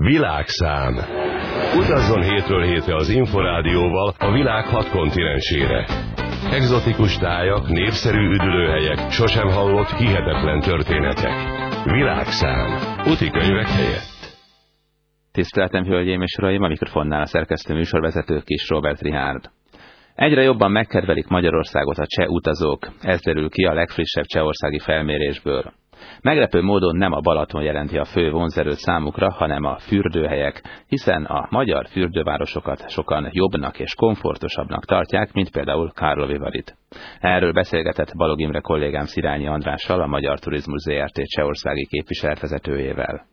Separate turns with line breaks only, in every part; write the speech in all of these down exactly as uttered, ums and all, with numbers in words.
Világszám. Utazzon hétről hétre az Inforádióval a világ hat kontinensére. Egzotikus tájak, népszerű üdülőhelyek, sosem hallott hihetetlen történetek. Világszám. Úti könyvek helyett.
Tiszteltem, hölgyeim és uraim, a mikrofonnál a szerkesztő műsorvezető Kis Robert Richárd. Egyre jobban megkedvelik Magyarországot a cseh utazók, ez derül ki a legfrissebb csehországi felmérésből. Meglepő módon nem a Balaton jelenti a fő vonzerőt számukra, hanem a fürdőhelyek, hiszen a magyar fürdővárosokat sokan jobbnak és komfortosabbnak tartják, mint például Karlovy Varyt. Erről beszélgetett Balog Imre kollégám Szirányi Andrással, a Magyar Turizmus zé er té csehországi képviseletvezetőjével.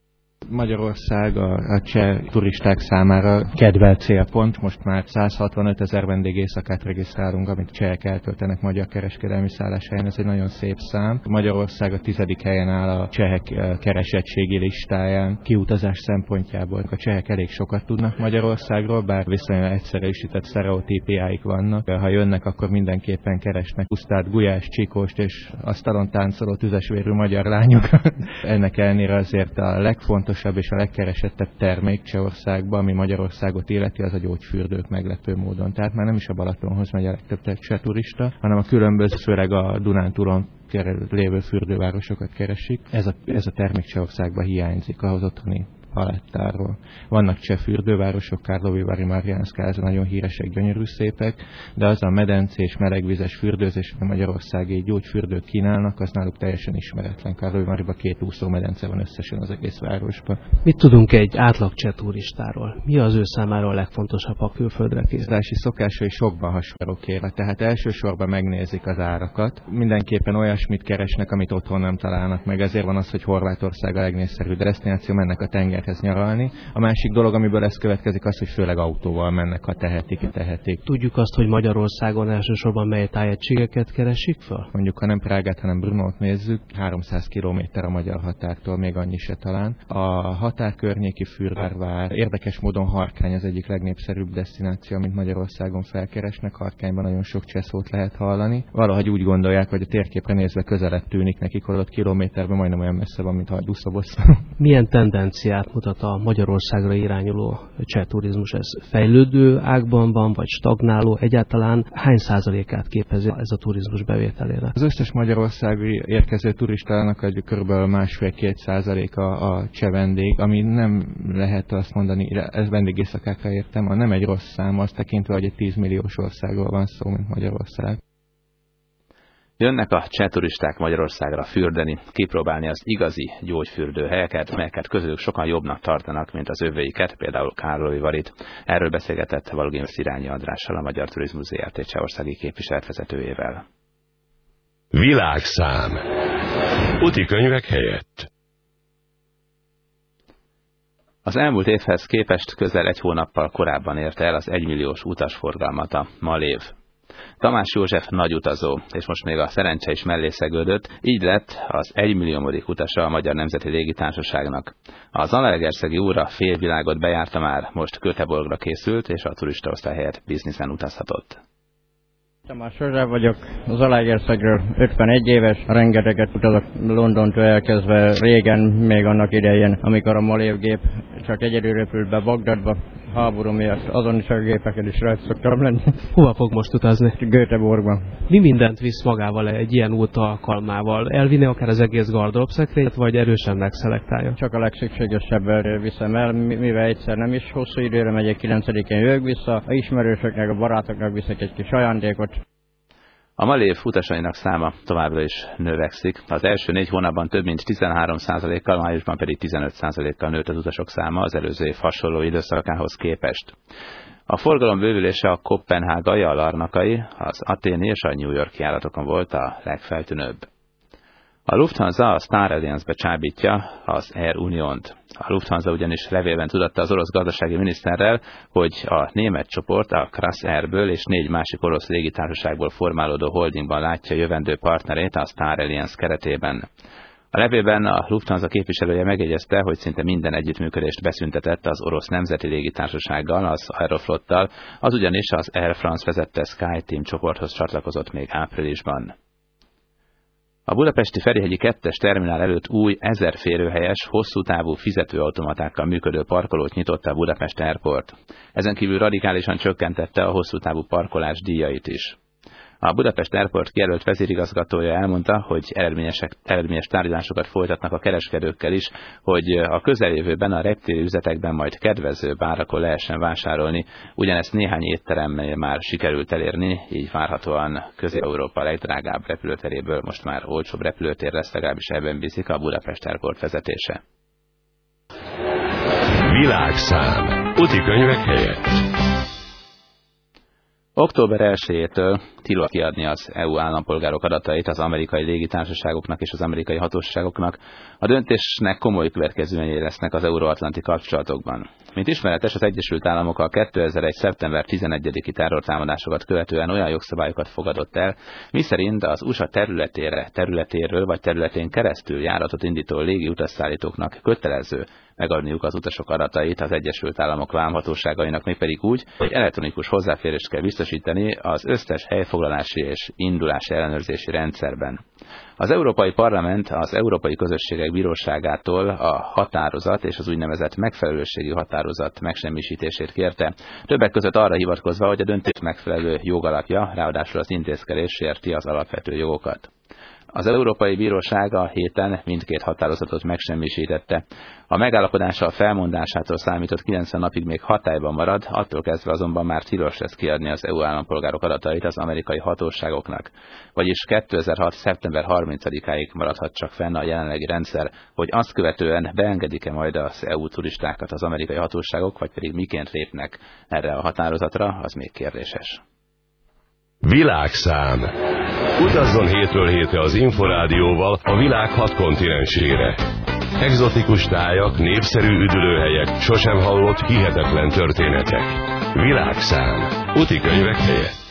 Magyarország a, a cseh turisták számára kedvelt célpont. Most már száz hatvanöt ezer vendégészakát regisztrálunk, amit csehek eltöltenek magyar kereskedelmi szálláshelyen. Ez egy nagyon szép szám. Magyarország a tizedik helyen áll a csehek keresettségi listáján. Kiutazás szempontjából a csehek elég sokat tudnak Magyarországról, bár viszonylag egyszerűsített sztereotípiáik vannak. Ha jönnek, akkor mindenképpen keresnek pusztát, gulyás, csikóst és asztalon táncoló tüzesvérű magyar lányokat. Ennek ellenére azért a legfontosabb és a legkeresettebb termék Csehországban, ami Magyarországot illeti, az a gyógyfürdők meglepő módon. Tehát már nem is a Balatonhoz megy a legtöbb cseh turista, hanem a különböző, főleg a Dunántúlon lévő fürdővárosokat keresik. Ez a, ez a termék Csehországban hiányzik ahhoz otthoni palettáról. Vannak cseh fürdővárosok, Karlovy Vary, Mariánszka, ez nagyon híresek, gyönyörű szépek, de az a medencés, melegvizes fürdőzés, ami magyarországi gyógyfürdőt kínálnak, az náluk teljesen ismeretlen. Karlovy Varyban két úszómedence van összesen az egész városban.
Mit tudunk egy átlag cseh turistáról? Mi az ő számára a legfontosabb a külföldre készítési
szokásai sokban hasonlók élet, tehát elsősorban megnézik az árakat. Mindenképpen olyasmit keresnek, amit otthon nem találnak meg, ezért van az, hogy Horvátország a legnépszerűbb desztináció, mennek a tenger nyaralni. A másik dolog, amiből ez következik, az, hogy főleg autóval mennek, ha tehetik, tehetik.
Tudjuk azt, hogy Magyarországon elsősorban mely tájegységeket keresik fel?
Mondjuk, ha nem Prágát, hanem Brnót nézzük, háromszáz kilométer a magyar határtól, még annyi se talán. A határ környéki Fürvár, érdekes módon Harkány az egyik legnépszerűbb desztináció, amit Magyarországon felkeresnek. Harkányban nagyon sok cseh szót lehet hallani. Valahogy úgy gondolják, hogy a térképre nézve közelebb tűnik nekik, hogy ott kilométerben majdnem olyan messze van, mint Hajdúszoboszlón.
Milyen tendenciát mutat a Magyarországra irányuló cseh turizmus? Ez fejlődő ágban van, vagy stagnáló? Egyáltalán hány százalékát képezi ez a turizmus bevételének?
Az összes Magyarországi érkező turistának egy kb. másfél-két százaléka a cseh vendég, ami nem lehet azt mondani, ez vendégészakákra értem, nem egy rossz szám, azt tekintve, hogy egy tíz milliós országról van szó, mint Magyarország.
Jönnek a cseh turisták Magyarországra fürdeni, kipróbálni az igazi gyógyfürdőhelyeket, melyeket közülük sokan jobbnak tartanak, mint az öveiket, például Karlovy Varyt. Erről beszélgetett Balog Imre Szirányi Andrással, a Magyar Turizmus zé er té csehországi képviseletvezetőjével.
Világszám. Úti könyvek helyett.
Az elmúlt évhez képest közel egy hónappal korábban érte el az egymilliós utasforgalmat a Malév. Tamás József nagy utazó, és most még a szerencse is mellé szegődött, így lett az egymilliómodik utasa a Magyar Nemzeti Légitársaságnak. A Zalaegerszegi úr a félvilágot bejárta már, most Göteborgra készült, és a turistaosztály helyett bizniszen utazhatott.
Tamás József vagyok, az Zalaegerszegről ötvenegy éves, rengeteget utazok Londontól elkezdve régen, még annak idején, amikor a Malév gép csak egyedül repült be Bagdadba, háború miatt, azon is a gépeken is rajta szoktam lenni.
Hova fog most utazni?
Göteborgban.
Mi mindent visz magával egy ilyen út alkalmával? Elvinni akár az egész gardróbszekrényt, vagy erősen megszelektálja?
Csak a legszükségesebb viszem el, mivel egyszer nem is hosszú időre megyek, kilencedikén jövök vissza, a ismerősöknek, a barátoknak viszek egy kis ajándékot.
A Malév utasainak száma továbbra is növekszik. Az első négy hónapban több mint tizenhárom százalékkal, májusban pedig tizenöt százalékkal nőtt az utasok száma az előző év hasonló időszakához képest. A forgalom bővülése a koppenhágai, a larnakai, az athéni és a New York járatokon volt a legfeltűnőbb. A Lufthansa a Star Alliance-be csábítja az Air Uniont. A Lufthansa ugyanis levélben tudatta az orosz gazdasági miniszterrel, hogy a német csoport a Krass Airből és négy másik orosz légitársaságból formálódó holdingban látja jövendő partnerét a Star Alliance keretében. A levélben a Lufthansa képviselője megjegyezte, hogy szinte minden együttműködést beszüntetett az orosz nemzeti légitársasággal, az Aeroflottal, az ugyanis az Air France vezette SkyTeam csoporthoz csatlakozott még áprilisban. A budapesti Ferihegyi kettes terminál előtt új ezer férőhelyes, hosszú távú fizetőautomatákkal működő parkolót nyitott a Budapest Airport. Ezen kívül radikálisan csökkentette a hosszú távú parkolás díjait is. A Budapest Airport kijelölt vezérigazgatója elmondta, hogy eredményes tárgyalásokat folytatnak a kereskedőkkel is, hogy a közeljövőben a reptéri üzletekben majd kedvező árakon lehessen vásárolni, ugyanezt néhány étteremmel már sikerült elérni, így várhatóan Közép-Európa legdrágább repülőteréből most már olcsóbb repülőtér lesz, legalábbis ebben bízik a Budapest Airport vezetése.
Világszám. Utikönyvek helyett.
október elsejétől tilos kiadni az é u állampolgárok adatait az amerikai légitársaságoknak és az amerikai hatóságoknak. A döntésnek komoly következményei lesznek az euróatlanti kapcsolatokban. Mint ismeretes, az Egyesült Államok a kétezer-egy. szeptember tizenegyediki terrortámadásokat követően olyan jogszabályokat fogadott el, miszerint az u es á területére, területéről vagy területén keresztül járatot indító légi utasszállítóknak kötelező megadniuk az utasok adatait az Egyesült Államok vámhatóságainak, mégpedig úgy, hogy elektronikus hozzáférést kell biztosítani az összes helyfoglalási és indulási ellenőrzési rendszerben. Az Európai Parlament az Európai Közösségek Bíróságától a határozat és az úgynevezett megfelelőségi határozat megsemmisítését kérte, többek között arra hivatkozva, hogy a döntés megfelelő jogalapja, ráadásul az intézkedés sérti az alapvető jogokat. Az Európai Bíróság a héten mindkét határozatot megsemmisítette. A megállapodása felmondásától számított kilencven napig még hatályban marad, attól kezdve azonban már tilos lesz kiadni az é u állampolgárok adatait az amerikai hatóságoknak. Vagyis kétezer-hat. szeptember harmincadikáig maradhat csak fenn a jelenlegi rendszer, hogy azt követően beengedik-e majd az é u turistákat az amerikai hatóságok, vagy pedig miként lépnek erre a határozatra, az még kérdéses.
Világszám. Utazzon hétről hétre az Inforádióval a világ hat kontinensére. Egzotikus tájak, népszerű üdülőhelyek, sosem hallott hihetetlen történetek. Világszám. Utikönyvek helyett.